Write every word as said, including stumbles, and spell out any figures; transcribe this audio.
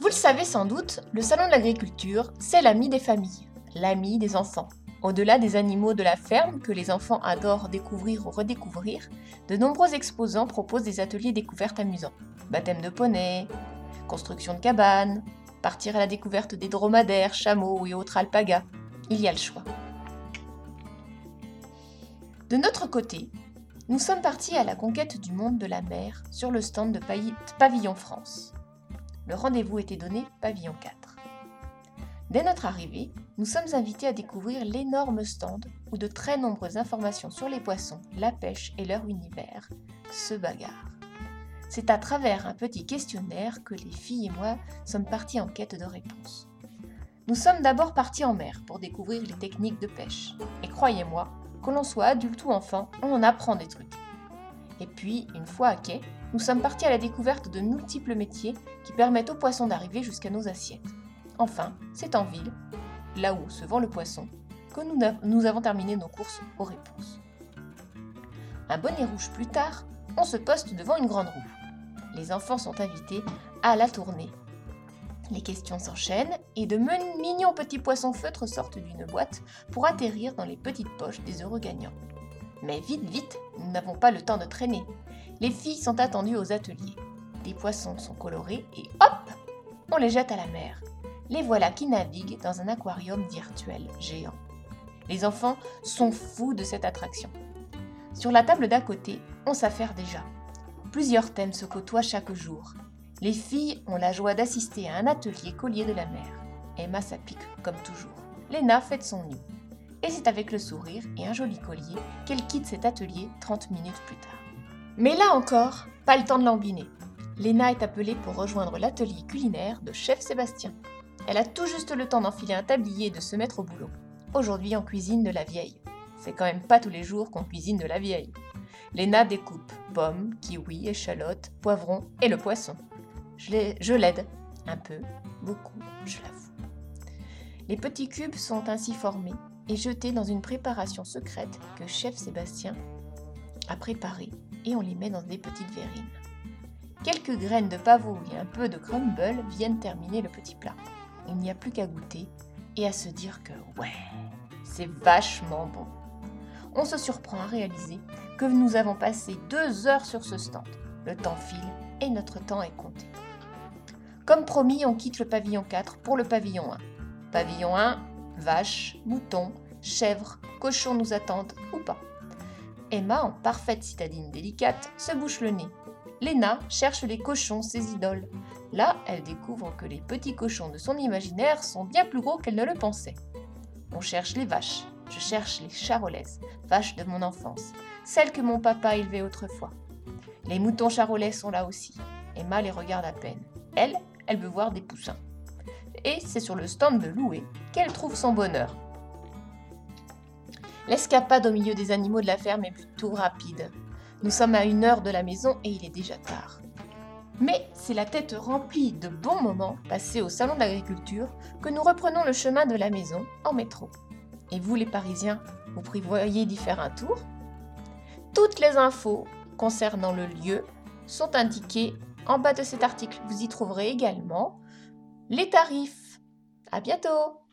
le savez sans doute, le salon de l'agriculture, c'est l'ami des familles, l'ami des enfants. Au-delà des animaux de la ferme que les enfants adorent découvrir ou redécouvrir, de nombreux exposants proposent des ateliers découvertes amusants. Baptême de poney, construction de cabanes, partir à la découverte des dromadaires, chameaux et autres alpagas. Il y a le choix. De notre côté, nous sommes partis à la conquête du monde de la mer sur le stand de Pavillon France. Le rendez-vous était donné Pavillon quatre. Dès notre arrivée, nous sommes invités à découvrir l'énorme stand où de très nombreuses informations sur les poissons, la pêche et leur univers se bagarrent. C'est à travers un petit questionnaire que les filles et moi sommes partis en quête de réponses. Nous sommes d'abord partis en mer pour découvrir les techniques de pêche. Et croyez-moi, que l'on soit adulte ou enfant, on en apprend des trucs. Et puis, une fois à quai, nous sommes partis à la découverte de multiples métiers qui permettent aux poissons d'arriver jusqu'à nos assiettes. Enfin, c'est en ville, là où se vend le poisson, que nous, nous avons terminé nos courses aux réponses. Un bonnet rouge plus tard, on se poste devant une grande roue. Les enfants sont invités à la tournée. Les questions s'enchaînent et de mignons petits poissons feutres sortent d'une boîte pour atterrir dans les petites poches des heureux gagnants. Mais vite, vite, nous n'avons pas le temps de traîner. Les filles sont attendues aux ateliers. Des poissons sont colorés et hop, on les jette à la mer. Les voilà qui naviguent dans un aquarium virtuel géant. Les enfants sont fous de cette attraction. Sur la table d'à côté, on s'affaire déjà. Plusieurs thèmes se côtoient chaque jour. Les filles ont la joie d'assister à un atelier collier de la mer. Emma s'applique comme toujours. Léna fait de son nid. Et c'est avec le sourire et un joli collier qu'elle quitte cet atelier trente minutes plus tard. Mais là encore, pas le temps de lambiner. Léna est appelée pour rejoindre l'atelier culinaire de chef Sébastien. Elle a tout juste le temps d'enfiler un tablier et de se mettre au boulot. Aujourd'hui, on cuisine de la vieille. C'est quand même pas tous les jours qu'on cuisine de la vieille. Léna découpe pommes, kiwis, échalotes, poivrons et le poisson. Je l'aide, un peu, beaucoup, je l'avoue. Les petits cubes sont ainsi formés et jetés dans une préparation secrète que chef Sébastien a préparée et on les met dans des petites verrines. Quelques graines de pavot et un peu de crumble viennent terminer le petit plat. Il n'y a plus qu'à goûter et à se dire que ouais, c'est vachement bon. On se surprend à réaliser que nous avons passé deux heures sur ce stand. Le temps file et notre temps est compté. Comme promis, on quitte le pavillon quatre pour le pavillon un. Pavillon un, vaches, moutons, chèvres, cochons nous attendent ou pas. Emma, en parfaite citadine délicate, se bouche le nez. Léna cherche les cochons, ses idoles. Là, elle découvre que les petits cochons de son imaginaire sont bien plus gros qu'elle ne le pensait. On cherche les vaches. Je cherche les charolaises, vaches de mon enfance, celles que mon papa élevait autrefois. Les moutons charolais sont là aussi. Emma les regarde à peine. Elle, elle veut voir des poussins. Et c'est sur le stand de Loué qu'elle trouve son bonheur. L'escapade au milieu des animaux de la ferme est plutôt rapide. Nous sommes à une heure de la maison et il est déjà tard. Mais c'est la tête remplie de bons moments passés au salon de l'agriculture que nous reprenons le chemin de la maison en métro. Et vous les Parisiens, vous prévoyez d'y faire un tour? Toutes les infos concernant le lieu sont indiquées en bas de cet article. Vous y trouverez également les tarifs. À bientôt!